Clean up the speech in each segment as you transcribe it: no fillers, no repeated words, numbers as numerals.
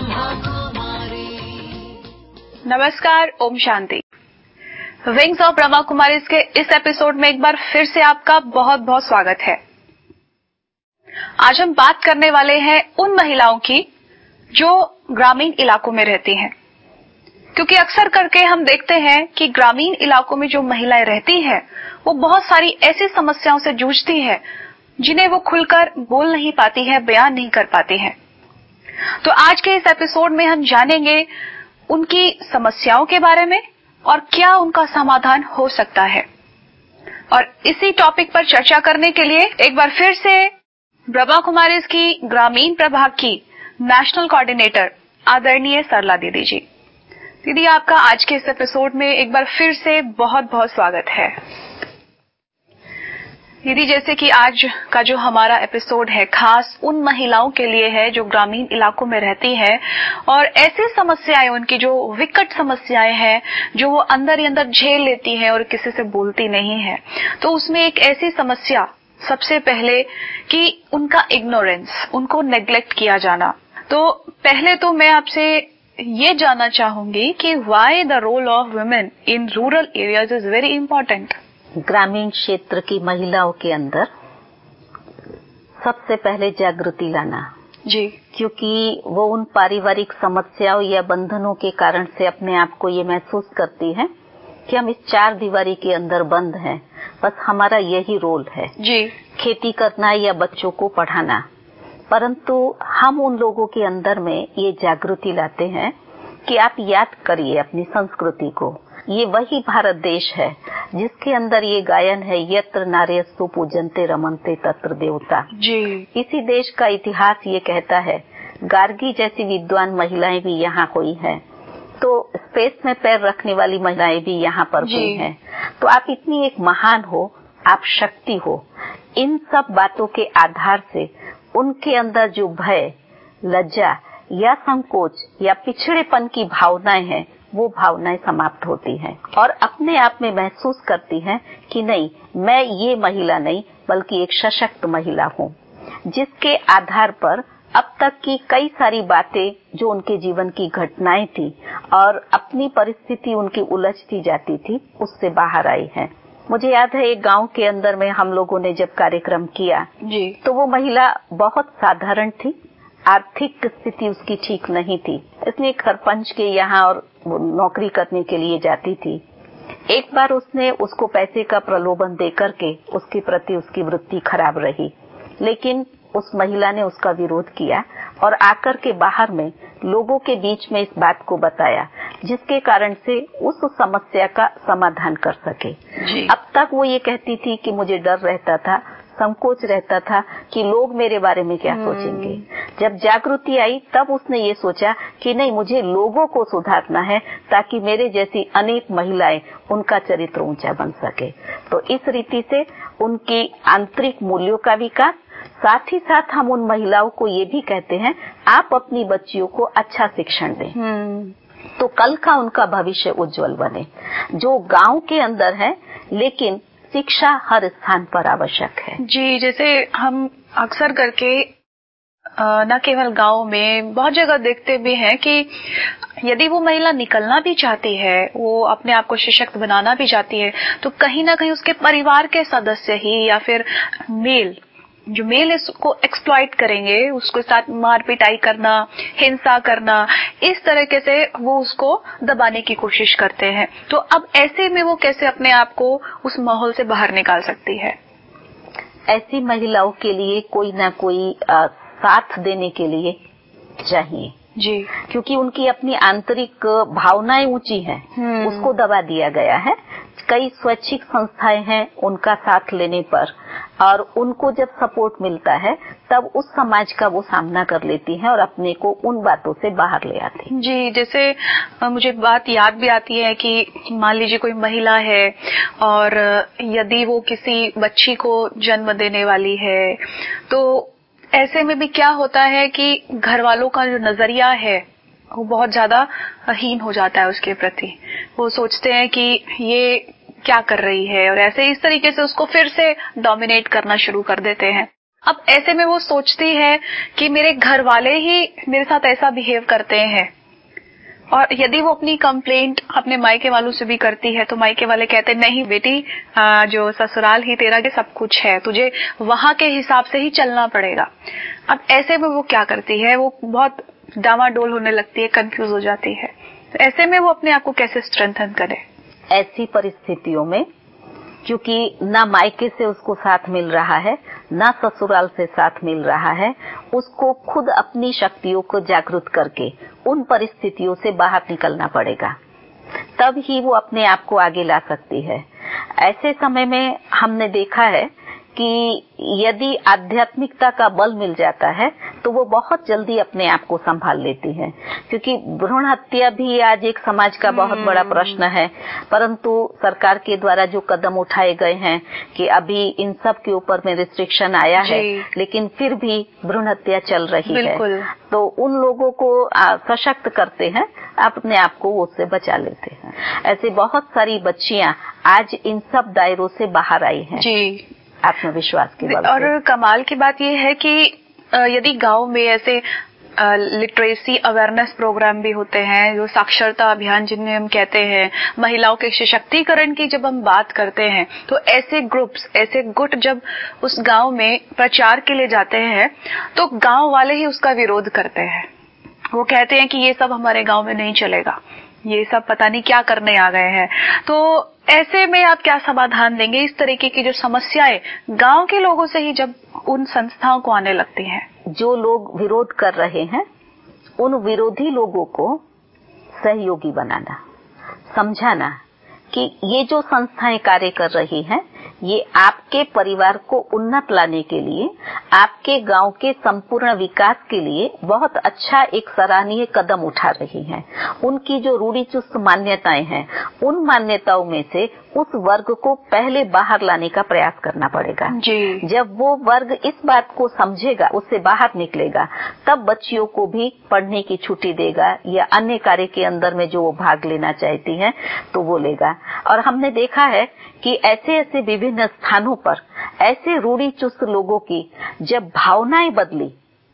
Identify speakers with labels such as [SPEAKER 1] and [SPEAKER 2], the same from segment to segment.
[SPEAKER 1] नमस्कार, ओम शांति। विंग्स ऑफ ब्रह्मा कुमारीज के इस एपिसोड में एक बार फिर से आपका बहुत बहुत स्वागत है। आज हम बात करने वाले हैं उन महिलाओं की जो ग्रामीण इलाकों में रहती हैं, क्योंकि अक्सर करके हम देखते हैं कि ग्रामीण इलाकों में जो महिलाएं रहती हैं वो बहुत सारी ऐसी समस्याओं से जूझती हैं जिन्हें वो खुलकर बोल नहीं पाती है, बयान नहीं कर पाती है। तो आज के इस एपिसोड में हम जानेंगे उनकी समस्याओं के बारे में और क्या उनका समाधान हो सकता है। और इसी टॉपिक पर चर्चा करने के लिए एक बार फिर से ब्रह्मा कुमारीज की ग्रामीण प्रभाग की नेशनल कोऑर्डिनेटर आदरणीय सरला दीदी जी। दीदी, आपका आज के इस एपिसोड में एक बार फिर से बहुत बहुत स्वागत है। दीदी, जैसे कि आज का जो हमारा एपिसोड है खास उन महिलाओं के लिए है जो ग्रामीण इलाकों में रहती हैं और ऐसी समस्याएं, उनकी जो विकट समस्याएं हैं जो वो अंदर ही अंदर झेल लेती हैं और किसी से बोलती नहीं है। तो उसमें एक ऐसी समस्या सबसे पहले कि उनका इग्नोरेंस, उनको नेग्लेक्ट किया जाना। तो पहले तो मैं आपसे ये जानना चाहूंगी कि why the role of women in rural areas is very important.
[SPEAKER 2] ग्रामीण क्षेत्र की महिलाओं के अंदर सबसे पहले जागृति लाना
[SPEAKER 1] जी,
[SPEAKER 2] क्योंकि वो उन पारिवारिक समस्याओं या बंधनों के कारण से अपने आप को ये महसूस करती है कि हम इस चार दीवारी के अंदर बंद हैं, बस हमारा यही रोल है
[SPEAKER 1] जी,
[SPEAKER 2] खेती करना या बच्चों को पढ़ाना। परंतु हम उन लोगों के अंदर में ये जागृति लाते हैं कि आप याद करिए अपनी संस्कृति को। ये वही भारत देश है जिसके अंदर ये गायन है, यत्र नार्यस्तु पूजन्ते रमन्ते तत्र देवता।
[SPEAKER 1] जी,
[SPEAKER 2] इसी देश का इतिहास ये कहता है, गार्गी जैसी विद्वान महिलाएं भी यहाँ हुई हैं, तो स्पेस में पैर रखने वाली महिलाएं भी यहाँ पर हुई हैं। तो आप इतनी एक महान हो, आप शक्ति हो। इन सब बातों के आधार से उनके अंदर जो भय, लज्जा या संकोच या पिछड़ेपन की भावनाएं हैं, वो भावनाएं समाप्त होती हैं और अपने आप में महसूस करती हैं कि नहीं, मैं ये महिला नहीं बल्कि एक सशक्त महिला हूँ, जिसके आधार पर अब तक की कई सारी बातें जो उनके जीवन की घटनाएं थी और अपनी परिस्थिति उनकी उलझती जाती थी, उससे बाहर आई हैं। मुझे याद है एक गांव के अंदर में हम लोगों ने जब कार्यक्रम किया
[SPEAKER 1] जी,
[SPEAKER 2] तो वो महिला बहुत साधारण थी, आर्थिक स्थिति उसकी ठीक नहीं थी, इसलिए सरपंच के यहाँ और नौकरी करने के लिए जाती थी। एक बार उसने उसको पैसे का प्रलोभन देकर के उसके प्रति उसकी वृत्ति खराब रही, लेकिन उस महिला ने उसका विरोध किया और आकर के बाहर में लोगों के बीच में इस बात को बताया, जिसके कारण से उस समस्या का समाधान कर सके। अब तक वो ये कहती थी कि मुझे डर रहता था, संकोच रहता था कि लोग मेरे बारे में क्या सोचेंगे। जब जागृति आई तब उसने ये सोचा कि नहीं, मुझे लोगों को सुधारना है ताकि मेरे जैसी अनेक महिलाएं, उनका चरित्र ऊंचा बन सके। तो इस रीति से उनकी आंतरिक मूल्यों का विकास, साथ ही साथ हम उन महिलाओं को ये भी कहते हैं आप अपनी बच्चियों को अच्छा शिक्षण दें तो कल का उनका भविष्य उज्जवल बने। जो गांव के अंदर है, लेकिन शिक्षा हर स्थान पर आवश्यक है।
[SPEAKER 1] जी, जैसे हम अक्सर करके न केवल गांव में बहुत जगह देखते भी हैं कि यदि वो महिला निकलना भी चाहती है, वो अपने आप को सशक्त बनाना भी चाहती है, तो कहीं ना कहीं उसके परिवार के सदस्य ही या फिर मेल इसको एक्सप्लॉइट करेंगे, उसके साथ मार पिटाई करना, हिंसा करना, इस तरीके से वो उसको दबाने की कोशिश करते हैं। तो अब ऐसे में वो कैसे अपने आप को उस माहौल से बाहर निकाल सकती है?
[SPEAKER 2] ऐसी महिलाओं के लिए कोई ना कोई साथ देने के लिए चाहिए
[SPEAKER 1] जी,
[SPEAKER 2] क्योंकि उनकी अपनी आंतरिक भावनाएं ऊंची हैं, उसको दबा दिया गया है। कई स्वैच्छिक संस्थाएं हैं उनका साथ लेने पर, और उनको जब सपोर्ट मिलता है तब उस समाज का वो सामना कर लेती हैं और अपने को उन बातों से बाहर ले आती हैं।
[SPEAKER 1] जी, जैसे मुझे बात याद भी आती है कि मान लीजिए कोई महिला है और यदि वो किसी बच्ची को जन्म देने वाली है, तो ऐसे में भी क्या होता है कि घर वालों का जो नजरिया है वो बहुत ज्यादा हीन हो जाता है उसके प्रति। वो सोचते हैं कि ये क्या कर रही है और ऐसे इस तरीके से उसको फिर से डोमिनेट करना शुरू कर देते हैं। अब ऐसे में वो सोचती है कि मेरे घर वाले ही मेरे साथ ऐसा बिहेव करते हैं, और यदि वो अपनी कंप्लेंट अपने मायके वालों से भी करती है तो मायके वाले कहते नहीं बेटी, जो ससुराल ही तेरा के सब कुछ है, तुझे वहां के हिसाब से ही चलना पड़ेगा। अब ऐसे में वो क्या करती है, वो बहुत डामाडोल होने लगती है, कंफ्यूज हो जाती है। तो ऐसे में वो अपने आप को कैसे स्ट्रेंथन करे?
[SPEAKER 2] ऐसी परिस्थितियों में क्योंकि ना मायके से उसको साथ मिल रहा है, ना ससुराल से साथ मिल रहा है, उसको खुद अपनी शक्तियों को जागृत करके उन परिस्थितियों से बाहर निकलना पड़ेगा, तब ही वो अपने आप को आगे ला सकती है। ऐसे समय में हमने देखा है कि यदि आध्यात्मिकता का बल मिल जाता है तो वो बहुत जल्दी अपने आप को संभाल लेती है, क्योंकि भ्रूण हत्या भी आज एक समाज का बहुत बड़ा प्रश्न है। परंतु सरकार के द्वारा जो कदम उठाए गए हैं कि अभी इन सब के ऊपर में रिस्ट्रिक्शन आया है, लेकिन फिर भी भ्रूण हत्या चल रही है, तो उन लोगों को सशक्त करते हैं, अपने आप को उससे बचा लेते हैं। ऐसे बहुत सारी बच्चियां आज इन सब दायरों से बाहर आई हैं जी, आत्मविश्वास के बल से।
[SPEAKER 1] और कमाल की बात यह है कि यदि गांव में ऐसे लिटरेसी अवेयरनेस प्रोग्राम भी होते हैं, जो साक्षरता अभियान जिन्हें हम कहते हैं, महिलाओं के सशक्तिकरण की जब हम बात करते हैं, तो ऐसे ग्रुप्स, ऐसे गुट जब उस गांव में प्रचार के लिए जाते हैं तो गांव वाले ही उसका विरोध करते हैं। वो कहते हैं कि ये सब हमारे गांव में नहीं चलेगा, ये सब पता नहीं क्या करने आ गए हैं। तो ऐसे में आप क्या समाधान देंगे? इस तरीके की जो समस्याएं गांव के लोगों से ही जब उन संस्थाओं को आने लगती हैं।
[SPEAKER 2] जो लोग विरोध कर रहे हैं उन विरोधी लोगों को सहयोगी बनाना, समझाना कि ये जो संस्थाएं कार्य कर रही हैं, ये आपके परिवार को उन्नत लाने के लिए, आपके गांव के संपूर्ण विकास के लिए बहुत अच्छा एक सराहनीय कदम उठा रही हैं। उनकी जो रूढ़िचुस्त मान्यताएं हैं, उन मान्यताओं में से उस वर्ग को पहले बाहर लाने का प्रयास करना पड़ेगा जी। जब वो वर्ग इस बात को समझेगा, उससे बाहर निकलेगा, तब बच्चियों को भी पढ़ने की छुट्टी देगा या अन्य कार्य के अंदर में जो वो भाग लेना चाहती हैं तो वो लेगा। और हमने देखा है कि ऐसे ऐसे विभिन्न स्थानों पर ऐसे रूढ़िचुस्त लोगों की जब भावनाएं बदली,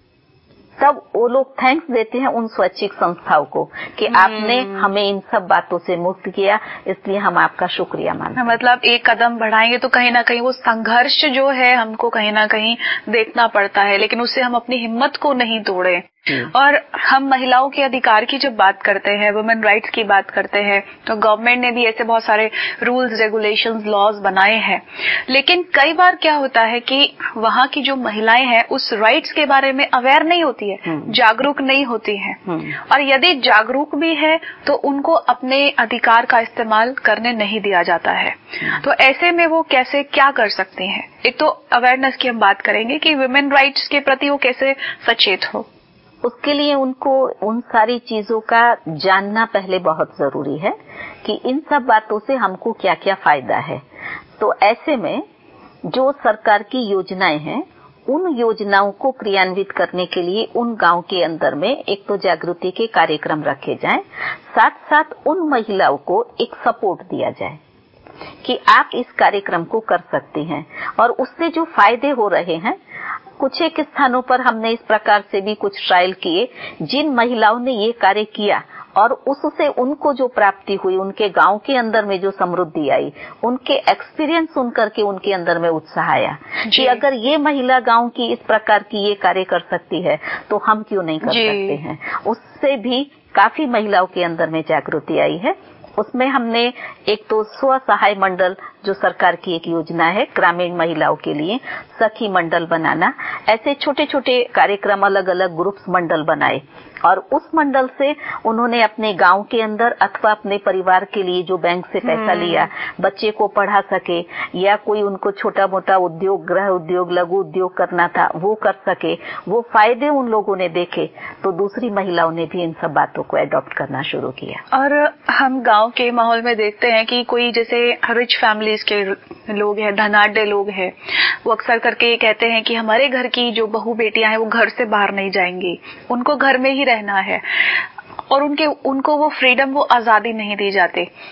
[SPEAKER 2] तब वो लोग थैंक्स देते हैं उन स्वैच्छिक संस्थाओं को कि आपने हमें इन सब बातों से मुक्त किया, इसलिए हम आपका शुक्रिया मानते हैं।
[SPEAKER 1] मतलब एक कदम बढ़ाएंगे तो कहीं ना कहीं वो संघर्ष जो है हमको कहीं ना कहीं देखना पड़ता है, लेकिन उससे हम अपनी हिम्मत को नहीं तोड़े। और हम महिलाओं के अधिकार की जब बात करते हैं, वुमेन राइट्स की बात करते हैं, तो गवर्नमेंट ने भी ऐसे बहुत सारे रूल्स, रेगुलेशंस, लॉज बनाए हैं। लेकिन कई बार क्या होता है कि वहां की जो महिलाएं हैं उस राइट्स के बारे में अवेयर नहीं होती है, जागरूक नहीं होती है, और यदि जागरूक भी है तो उनको अपने अधिकार का इस्तेमाल करने नहीं दिया जाता है। तो ऐसे में वो कैसे क्या कर सकती हैं? एक तो अवेयरनेस की हम बात करेंगे कि वुमेन राइट्स के प्रति वो कैसे सचेत हो।
[SPEAKER 2] उसके लिए उनको उन सारी चीजों का जानना पहले बहुत जरूरी है कि इन सब बातों से हमको क्या क्या फायदा है। तो ऐसे में जो सरकार की योजनाएं हैं, उन योजनाओं को क्रियान्वित करने के लिए उन गांव के अंदर में एक तो जागृति के कार्यक्रम रखे जाएं, साथ साथ उन महिलाओं को एक सपोर्ट दिया जाए कि आप इस कार्यक्रम को कर सकते हैं, और उससे जो फायदे हो रहे हैं, कुछ एक स्थानों पर हमने इस प्रकार से भी कुछ ट्रायल किए, जिन महिलाओं ने ये कार्य किया और उससे उनको जो प्राप्ति हुई, उनके गांव के अंदर में जो समृद्धि आई, उनके एक्सपीरियंस सुनकर के उनके अंदर में उत्साह आया कि अगर ये महिला गांव की इस प्रकार की ये कार्य कर सकती है तो हम क्यों नहीं कर सकते हैं। उससे भी काफी महिलाओं के अंदर में जागृति आई है। उसमें हमने एक तो स्व सहाय मंडल, जो सरकार की एक योजना है ग्रामीण महिलाओं के लिए, सखी मंडल बनाना, ऐसे छोटे छोटे कार्यक्रम, अलग अलग ग्रुप्स मंडल बनाए, और उस मंडल से उन्होंने अपने गांव के अंदर अथवा अपने परिवार के लिए जो बैंक से पैसा लिया, बच्चे को पढ़ा सके, या कोई उनको छोटा मोटा उद्योग, गृह उद्योग, लघु उद्योग करना था, वो कर सके, वो फायदे उन लोगों ने देखे, तो दूसरी महिलाओं ने भी इन सब बातों को एडॉप्ट करना शुरू किया।
[SPEAKER 1] और हम गांव के माहौल में देखते हैं कि कोई जैसे रिच फैमिलीज के लोग हैं, धनाढ्य लोग हैं, वो अक्सर करके कहते हैं कि हमारे घर की जो बहू बेटियां हैं वो घर से बाहर नहीं जाएंगी, उनको घर में ही रहना है, और उनको वो फ्रीडम, वो आजादी नहीं दी जाती।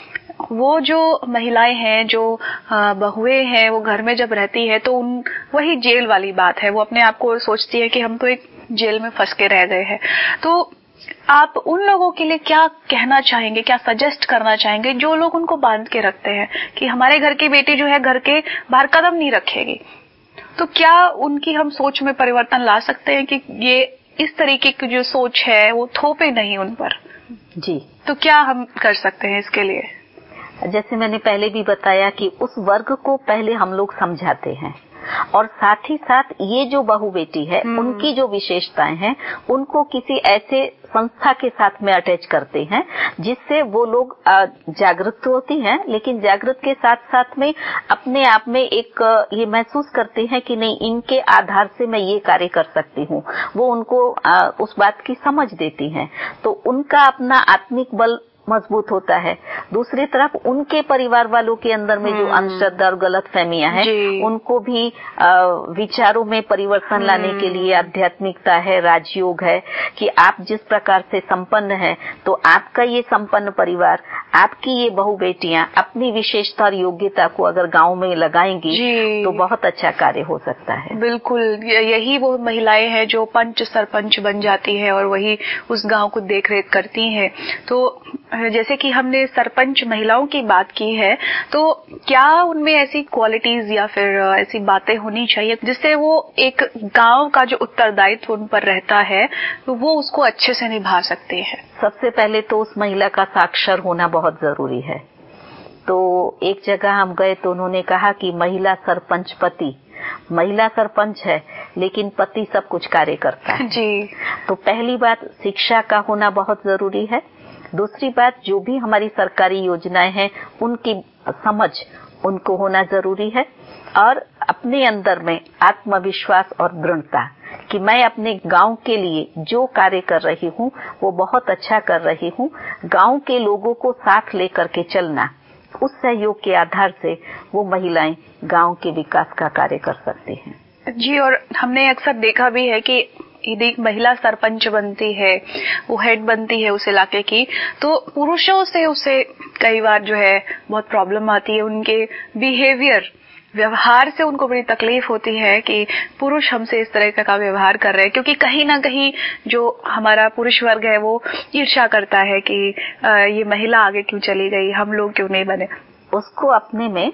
[SPEAKER 1] वो जो महिलाएं हैं, जो बहुएं हैं, वो घर में जब रहती है तो वही जेल वाली बात है। वो अपने आप को सोचती है कि हम तो एक जेल में फंस के रह गए हैं। तो आप उन लोगों के लिए क्या कहना चाहेंगे, क्या सजेस्ट करना चाहेंगे जो लोग उनको बांध के रखते हैं कि हमारे घर की बेटी जो है घर के बाहर कदम नहीं रखेगी? तो क्या उनकी हम सोच में परिवर्तन ला सकते हैं कि ये इस तरीके की जो सोच है वो थोपे नहीं उन पर?
[SPEAKER 2] जी,
[SPEAKER 1] तो क्या हम कर सकते हैं इसके लिए?
[SPEAKER 2] जैसे मैंने पहले भी बताया कि उस वर्ग को पहले हम लोग समझाते हैं और साथ ही साथ ये जो बहू बेटी है उनकी जो विशेषताएं हैं उनको किसी ऐसे संस्था के साथ में अटैच करते हैं जिससे वो लोग जागरूक होती हैं, लेकिन जागरूक के साथ साथ में अपने आप में एक ये महसूस करते हैं कि नहीं, इनके आधार से मैं ये कार्य कर सकती हूँ। वो उनको उस बात की समझ देती हैं, तो उनका अपना आत्मिक बल मजबूत होता है। दूसरी तरफ उनके परिवार वालों के अंदर में जो अंधश्रद्धा और गलत फहमियां हैं उनको भी विचारों में परिवर्तन लाने के लिए आध्यात्मिकता है, राजयोग है कि आप जिस प्रकार से संपन्न है तो आपका ये संपन्न परिवार, आपकी ये बहू बेटियां अपनी विशेषता और योग्यता को अगर गांव में लगाएंगी तो बहुत अच्छा कार्य हो सकता है।
[SPEAKER 1] बिल्कुल, यही वो महिलाएं हैं जो पंच सरपंच बन जाती है और वही उस गांव को देख रेख करती हैं। तो जैसे कि हमने सरपंच महिलाओं की बात की है, तो क्या उनमें ऐसी क्वालिटीज या फिर ऐसी बातें होनी चाहिए जिससे वो एक गांव का जो उत्तरदायित्व उन पर रहता है वो उसको अच्छे से निभा सकते हैं?
[SPEAKER 2] सबसे पहले तो उस महिला का साक्षर होना बहुत जरूरी है। तो एक जगह हम गए तो उन्होंने कहा कि महिला सरपंच पति, महिला सरपंच है लेकिन पति सब कुछ कार्य करता है
[SPEAKER 1] जी।
[SPEAKER 2] तो पहली बात शिक्षा का होना बहुत जरूरी है। दूसरी बात, जो भी हमारी सरकारी योजनाएं हैं उनकी समझ उनको होना जरूरी है और अपने अंदर में आत्मविश्वास और दृढ़ता कि मैं अपने गांव के लिए जो कार्य कर रही हूँ वो बहुत अच्छा कर रही हूँ। गांव के लोगों को साथ लेकर के चलना, उस सहयोग के आधार से वो महिलाएं गांव के विकास का कार्य कर सकती हैं।
[SPEAKER 1] जी, और हमने अक्सर देखा भी है कि यदि महिला सरपंच बनती है, वो हेड बनती है उस इलाके की, तो पुरुषों से उसे कई बार जो है बहुत प्रॉब्लम आती है। उनके बिहेवियर, व्यवहार से उनको बड़ी तकलीफ होती है कि पुरुष हमसे इस तरह का व्यवहार कर रहे हैं, क्योंकि कहीं ना कहीं जो हमारा पुरुष वर्ग है वो ईर्ष्या करता है कि ये महिला आगे क्यों चली गई, हम लोग क्यों नहीं बने।
[SPEAKER 2] उसको अपने में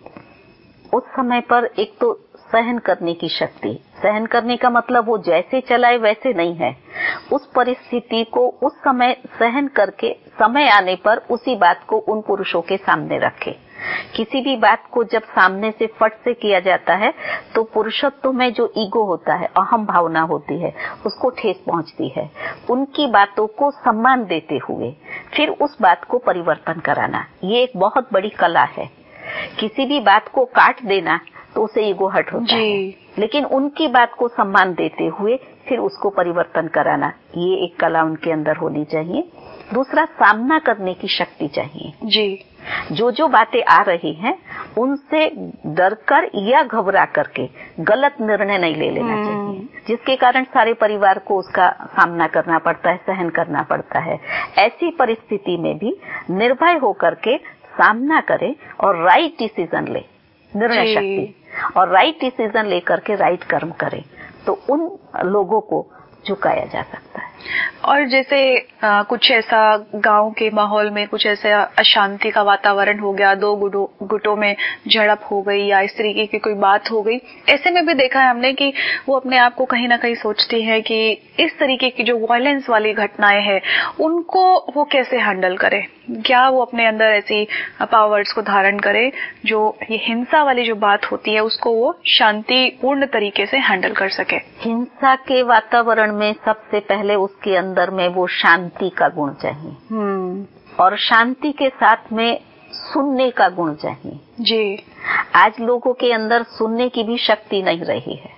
[SPEAKER 2] उस समय पर एक तो सहन करने की शक्ति, सहन करने का मतलब वो जैसे चलाए वैसे नहीं है, उस परिस्थिति को उस समय सहन करके समय आने पर उसी बात को उन पुरुषों के सामने रखे। किसी भी बात को जब सामने से फट से किया जाता है तो पुरुषत्व में जो ईगो होता है, अहम भावना होती है, उसको ठेस पहुंचती है। उनकी बातों को सम्मान देते हुए फिर उस बात को परिवर्तन कराना, ये एक बहुत बड़ी कला है। किसी भी बात को काट देना तो उसे ईगो हर्ट होता है, लेकिन उनकी बात को सम्मान देते हुए फिर उसको परिवर्तन कराना, ये एक कला उनके अंदर होनी चाहिए। दूसरा, सामना करने की शक्ति चाहिए
[SPEAKER 1] जी।
[SPEAKER 2] जो बातें आ रही हैं उनसे डरकर या घबरा करके गलत निर्णय नहीं ले लेना चाहिए, जिसके कारण सारे परिवार को उसका सामना करना पड़ता है, सहन करना पड़ता है। ऐसी परिस्थिति में भी निर्भय होकर के सामना करे और राइट डिसीजन ले, निर्णय शक्ति, और राइट डिसीजन लेकर के राइट कर्म करे, तो उन लोगों को झुकाया जा सकता है।
[SPEAKER 1] और जैसे कुछ ऐसा गांव के माहौल में कुछ ऐसा अशांति का वातावरण हो गया, दो गुटों में झड़प हो गई या इस तरीके की कोई बात हो गई, ऐसे में भी देखा है हमने कि वो अपने आप को कहीं ना कहीं सोचती है कि इस तरीके की जो वायलेंस वाली घटनाएं हैं उनको वो कैसे हैंडल करे। क्या वो अपने अंदर ऐसी पावर्स को धारण करे जो ये हिंसा वाली जो बात होती है उसको वो शांतिपूर्ण तरीके से हैंडल कर सके।
[SPEAKER 2] हिंसा के वातावरण में सबसे पहले उसके अंदर में वो शांति का गुण चाहिए और शांति के साथ में सुनने का गुण चाहिए।
[SPEAKER 1] जी,
[SPEAKER 2] आज लोगों के अंदर सुनने की भी शक्ति नहीं रही है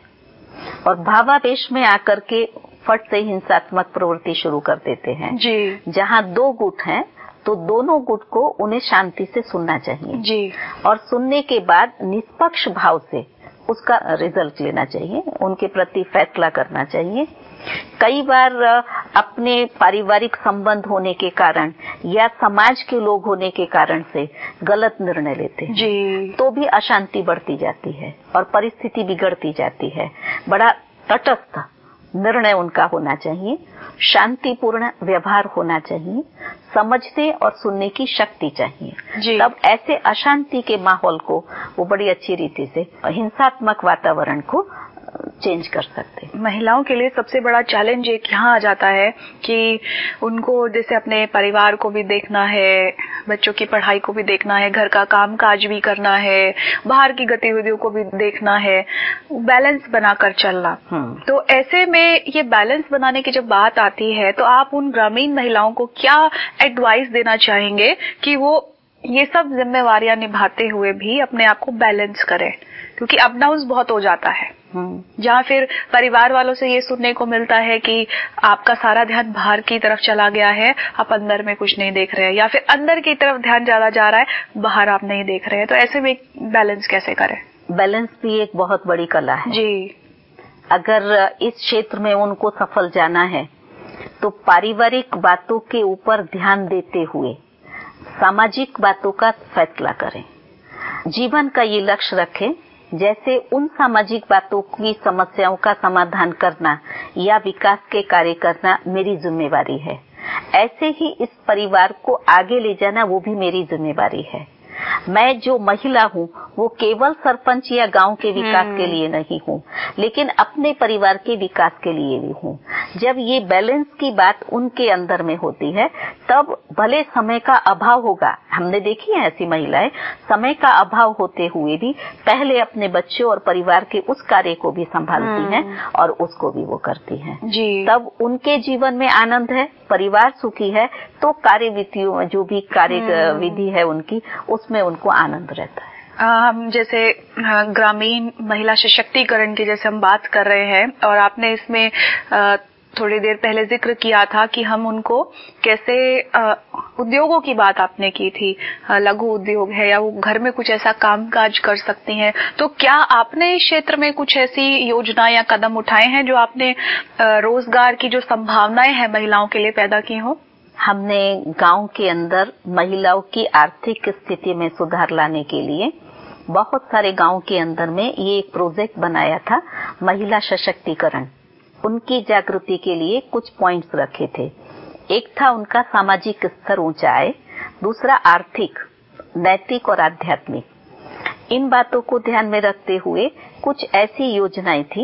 [SPEAKER 2] और भावावेश में आकर के फट से हिंसात्मक प्रवृत्ति शुरू कर देते हैं।
[SPEAKER 1] जी।
[SPEAKER 2] जहाँ दो गुट हैं तो दोनों गुट को उन्हें शांति से सुनना चाहिए
[SPEAKER 1] जी।
[SPEAKER 2] और सुनने के बाद निष्पक्ष भाव से उसका रिजल्ट लेना चाहिए, उनके प्रति फैसला करना चाहिए कई बार अपने पारिवारिक संबंध होने के कारण या समाज के लोग होने के कारण से गलत निर्णय लेते हैं
[SPEAKER 1] जी।
[SPEAKER 2] तो भी अशांति बढ़ती जाती है और परिस्थिति बिगड़ती जाती है। बड़ा तटस्थ निर्णय उनका होना चाहिए, शांतिपूर्ण व्यवहार होना चाहिए, समझने और सुनने की शक्ति चाहिए। तब ऐसे अशांति के माहौल को वो बड़ी अच्छी रीति से हिंसात्मक वातावरण को चेंज कर सकते हैं।
[SPEAKER 1] महिलाओं के लिए सबसे बड़ा चैलेंज एक यहाँ आ जाता है कि उनको जैसे अपने परिवार को भी देखना है, बच्चों की पढ़ाई को भी देखना है, घर का काम काज भी करना है, बाहर की गतिविधियों को भी देखना है, बैलेंस बनाकर चलना। तो ऐसे में ये बैलेंस बनाने की जब बात आती है तो आप उन ग्रामीण महिलाओं को क्या एडवाइस देना चाहेंगे कि वो ये सब जिम्मेवारियां निभाते हुए भी अपने आप को बैलेंस करें? क्योंकि अप डाउन बहुत हो जाता है, जहाँ फिर परिवार वालों से ये सुनने को मिलता है कि आपका सारा ध्यान बाहर की तरफ चला गया है, आप अंदर में कुछ नहीं देख रहे हैं, या फिर अंदर की तरफ ध्यान ज्यादा जा रहा है, बाहर आप नहीं देख रहे हैं। तो ऐसे में बैलेंस कैसे करें?
[SPEAKER 2] बैलेंस भी एक बहुत बड़ी कला है
[SPEAKER 1] जी।
[SPEAKER 2] अगर इस क्षेत्र में उनको सफल जाना है तो पारिवारिक बातों के ऊपर ध्यान देते हुए सामाजिक बातों का फैसला करें। जीवन का ये लक्ष्य रखें जैसे उन सामाजिक बातों की समस्याओं का समाधान करना या विकास के कार्य करना मेरी जिम्मेवारी है, ऐसे ही इस परिवार को आगे ले जाना वो भी मेरी जिम्मेवारी है। मैं जो महिला हूँ वो केवल सरपंच या गांव के विकास के लिए नहीं हूँ, लेकिन अपने परिवार के विकास के लिए भी हूँ। जब ये बैलेंस की बात उनके अंदर में होती है तब भले समय का अभाव होगा, हमने देखी है ऐसी महिलाएं समय का अभाव होते हुए भी पहले अपने बच्चों और परिवार के उस कार्य को भी संभालती हैं और उसको भी वो करती हैं। तब उनके जीवन में आनंद है, परिवार सुखी है, तो कार्य विधियों में जो भी कार्य विधि है उनकी उसमें उनको आनंद रहता है।
[SPEAKER 1] हम जैसे ग्रामीण महिला सशक्तिकरण की जैसे हम बात कर रहे हैं और आपने इसमें थोड़ी देर पहले जिक्र किया था कि हम उनको कैसे उद्योगों की बात आपने की थी, लघु उद्योग है या वो घर में कुछ ऐसा काम काज कर सकती हैं। तो क्या आपने इस क्षेत्र में कुछ ऐसी योजना या कदम उठाए हैं जो आपने रोजगार की जो संभावनाएं हैं महिलाओं के लिए पैदा की हो?
[SPEAKER 2] हमने गांव के अंदर महिलाओं की आर्थिक स्थिति में सुधार लाने के लिए बहुत सारे गांव के अंदर में ये एक प्रोजेक्ट बनाया था, महिला सशक्तिकरण। उनकी जागृति के लिए कुछ पॉइंट्स रखे थे। एक था उनका सामाजिक स्तर ऊंचा आए, दूसरा आर्थिक, नैतिक और आध्यात्मिक। इन बातों को ध्यान में रखते हुए कुछ ऐसी योजनाएं थी,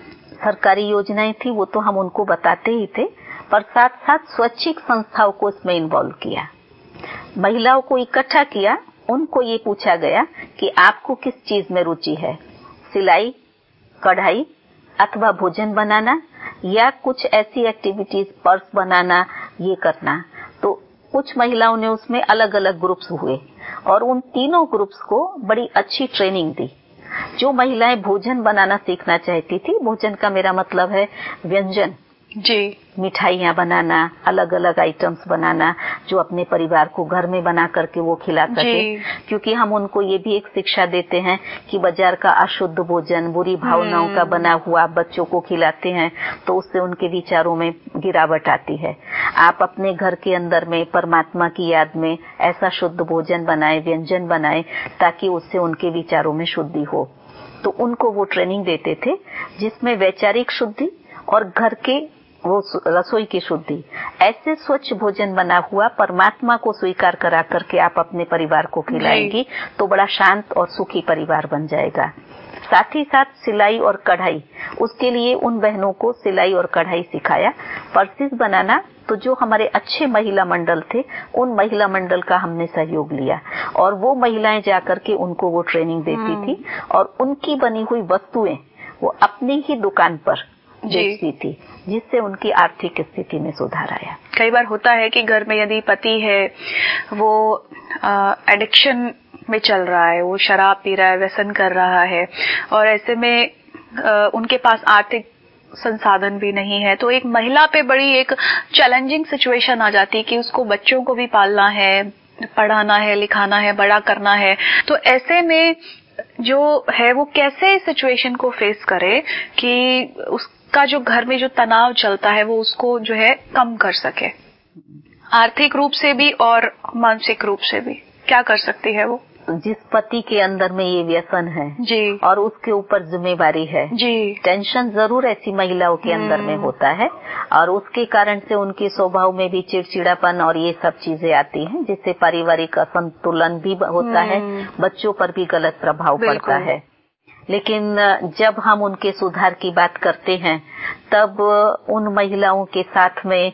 [SPEAKER 2] सरकारी योजनाएं थी, वो तो हम उनको बताते ही थे, पर साथ साथ स्वैच्छिक संस्थाओं को इसमें इन्वॉल्व किया। महिलाओं को इकट्ठा किया, उनको ये पूछा गया कि आपको किस चीज में रुचि है, सिलाई, कढ़ाई अथवा भोजन बनाना या कुछ ऐसी एक्टिविटीज, पर्स बनाना, ये करना। तो कुछ महिलाओं ने उसमें अलग अलग ग्रुप्स हुए और उन तीनों ग्रुप्स को बड़ी अच्छी ट्रेनिंग दी। जो महिलाएं भोजन बनाना सीखना चाहती थी, भोजन का मेरा मतलब है व्यंजन
[SPEAKER 1] जी,
[SPEAKER 2] मिठाइयाँ बनाना, अलग अलग आइटम्स बनाना जो अपने परिवार को घर में बना करके वो खिला सके, क्योंकि हम उनको ये भी एक शिक्षा देते हैं कि बाजार का अशुद्ध भोजन, बुरी भावनाओं का बना हुआ बच्चों को खिलाते हैं तो उससे उनके विचारों में गिरावट आती है। आप अपने घर के अंदर में परमात्मा की याद में ऐसा शुद्ध भोजन बनाए, व्यंजन बनाए, ताकि उससे उनके विचारों में शुद्धि हो। तो उनको वो ट्रेनिंग देते थे जिसमें वैचारिक शुद्धि और घर के वो रसोई की शुद्धि, ऐसे स्वच्छ भोजन बना हुआ परमात्मा को स्वीकार करा करके आप अपने परिवार को खिलाएंगी तो बड़ा शांत और सुखी परिवार बन जाएगा। साथ ही साथ सिलाई और कढ़ाई, उसके लिए उन बहनों को सिलाई और कढ़ाई सिखाया। पर्सेस बनाना तो जो हमारे अच्छे महिला मंडल थे, उन महिला मंडल का हमने सहयोग लिया और वो महिलाएं जाकर के उनको वो ट्रेनिंग देती थी और उनकी बनी हुई वस्तुएं वो अपनी ही दुकान पर बेचती थी, जिससे उनकी आर्थिक स्थिति में सुधार आया।
[SPEAKER 1] कई बार होता है कि घर में यदि पति है वो एडिक्शन में चल रहा है, वो शराब पी रहा है, व्यसन कर रहा है और ऐसे में उनके पास आर्थिक संसाधन भी नहीं है, तो एक महिला पे बड़ी एक चैलेंजिंग सिचुएशन आ जाती है कि उसको बच्चों को भी पालना है, पढ़ाना है, लिखाना है, बड़ा करना है। तो ऐसे में जो है वो कैसे सिचुएशन को फेस करे कि का जो घर में जो तनाव चलता है वो उसको जो है कम कर सके, आर्थिक रूप से भी और मानसिक रूप से भी? क्या कर सकती है वो?
[SPEAKER 2] जिस पति के अंदर में ये व्यसन है
[SPEAKER 1] जी,
[SPEAKER 2] और उसके ऊपर जिम्मेवारी है
[SPEAKER 1] जी,
[SPEAKER 2] टेंशन जरूर ऐसी महिलाओं के अंदर में होता है और उसके कारण से उनके स्वभाव में भी चिड़चिड़ापन और ये सब चीजें आती हैं, जिससे पारिवारिक असंतुलन भी होता है, बच्चों पर भी गलत प्रभाव पड़ता है। लेकिन जब हम उनके सुधार की बात करते हैं तब उन महिलाओं के साथ में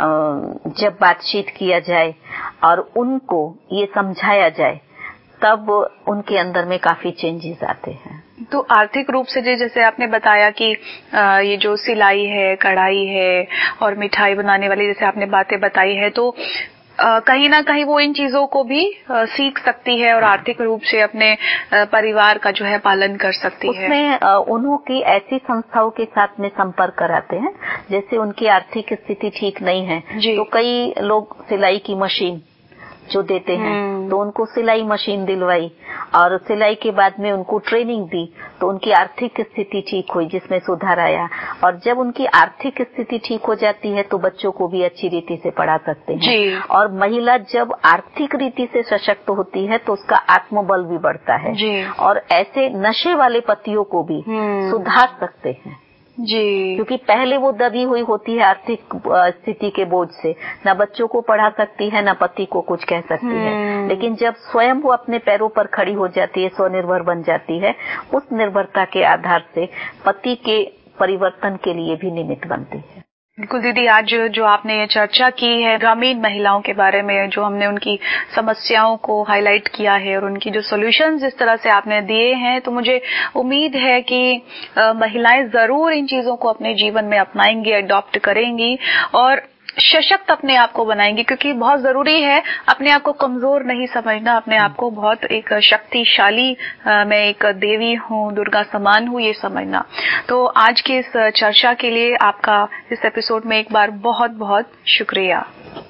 [SPEAKER 2] जब बातचीत किया जाए और उनको ये समझाया जाए तब उनके अंदर में काफी चेंजेस आते हैं।
[SPEAKER 1] तो आर्थिक रूप से जैसे आपने बताया कि ये जो सिलाई है, कढ़ाई है और मिठाई बनाने वाली जैसे आपने बातें बताई है, तो कहीं ना कहीं वो इन चीजों को भी सीख सकती है और आर्थिक रूप से अपने परिवार का जो है पालन कर सकती है।
[SPEAKER 2] उसमें उन्होंने ऐसी संस्थाओं के साथ में संपर्क कराते हैं, जैसे उनकी आर्थिक स्थिति ठीक नहीं है तो कई लोग सिलाई की मशीन जो देते हैं तो उनको सिलाई मशीन दिलवाई और सिलाई के बाद में उनको ट्रेनिंग दी तो उनकी आर्थिक स्थिति ठीक हुई, जिसमें सुधार आया। और जब उनकी आर्थिक स्थिति ठीक हो जाती है तो बच्चों को भी अच्छी रीति से पढ़ा सकते हैं। और महिला जब आर्थिक रीति से सशक्त होती है तो उसका आत्मबल भी बढ़ता है और ऐसे नशे वाले पतियों को भी सुधार सकते हैं
[SPEAKER 1] जी,
[SPEAKER 2] क्योंकि पहले वो दबी हुई होती है आर्थिक स्थिति के बोझ से, ना बच्चों को पढ़ा सकती है ना पति को कुछ कह सकती है। लेकिन जब स्वयं वो अपने पैरों पर खड़ी हो जाती है, स्वनिर्भर बन जाती है, उस निर्भरता के आधार से पति के परिवर्तन के लिए भी निमित्त बनती है।
[SPEAKER 1] बिल्कुल दीदी, आज जो आपने ये चर्चा की है ग्रामीण महिलाओं के बारे में, जो हमने उनकी समस्याओं को हाईलाइट किया है और उनकी जो सॉल्यूशंस जिस तरह से आपने दिए हैं, तो मुझे उम्मीद है कि महिलाएं जरूर इन चीजों को अपने जीवन में अपनाएंगी, अडॉप्ट करेंगी और सशक्त अपने आप को बनाएंगी, क्योंकि बहुत जरूरी है अपने आप को कमजोर नहीं समझना, अपने आप को बहुत एक शक्तिशाली, मैं एक देवी हूँ, दुर्गा समान हूँ, ये समझना। तो आज की इस चर्चा के लिए आपका इस एपिसोड में एक बार बहुत बहुत शुक्रिया।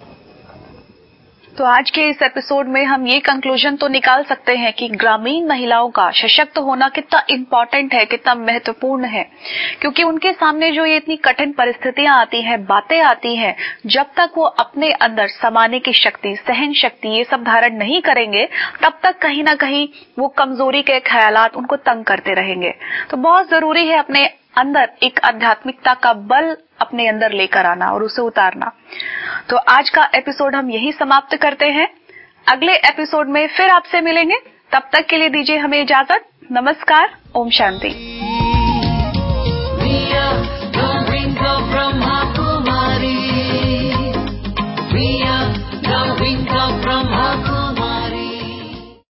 [SPEAKER 1] तो आज के इस एपिसोड में हम ये कंक्लूजन तो निकाल सकते हैं कि ग्रामीण महिलाओं का सशक्त होना कितना इम्पोर्टेंट है, कितना महत्वपूर्ण है, क्योंकि उनके सामने जो ये इतनी कठिन परिस्थितियां आती हैं, बातें आती हैं, जब तक वो अपने अंदर समाने की शक्ति, सहन शक्ति ये सब धारण नहीं करेंगे, तब तक कहीं ना कहीं वो कमजोरी के ख्यालात उनको तंग करते रहेंगे। तो बहुत जरूरी है अपने अंदर एक आध्यात्मिकता का बल अपने अंदर लेकर आना और उसे उतारना। तो आज का एपिसोड हम यही समाप्त करते हैं। अगले एपिसोड में फिर आपसे मिलेंगे, तब तक के लिए दीजिए हमें इजाजत। नमस्कार, ओम शांति। We are the wings of